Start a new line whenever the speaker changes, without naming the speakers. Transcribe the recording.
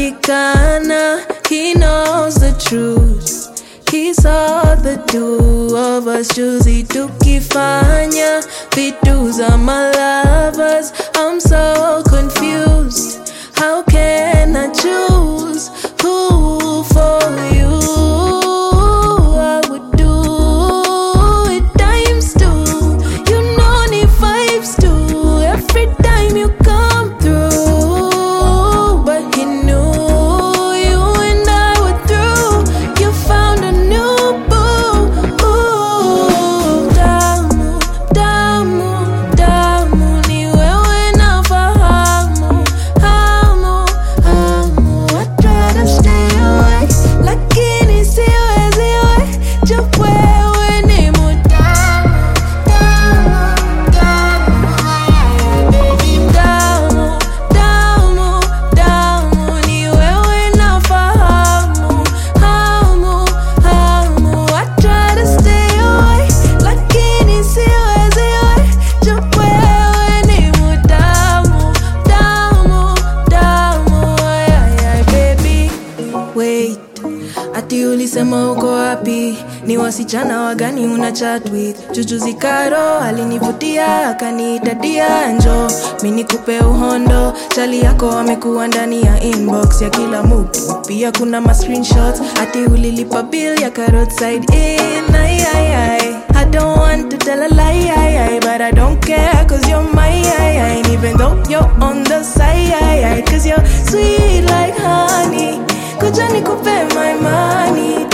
Tukikana, he knows the truth. He saw the two of us choosy. Tukifanya vitu za my lovers. I'm so confused. How can I choose who for you? I would do it times two. You know the vibes too. Every time you come through. But he knew you and I were through. You found a new boo. Ooh, damu, damu, damu. Ni wewe nafahamu, hamu, hamu. I try to stay away, lakini siwezi we. Juu wewe ni mutamu, damu, damu. Baby, damu, damu, damu. Ni wewe nafahamu, hamu, hamu. I try to stay away, lakini siwezi we. Juu wewe ni mutamu, damu, damu. Baby, wait, ati ulisema uko wapi? Ni wasichana wagani una chat with? Jujuzi Karo alinivutia akaniitadia njo mimi nikupe uhondo. Chali yako amekuwa ndani ya inbox ya kila mtu. Pia kuna ma screenshots ati ulilipa bill ya roadside in. I don't want to tell a lie, but I don't care cause you're my and even though you're on the side, cause you're sweet like honey. Kuja nikupe my money.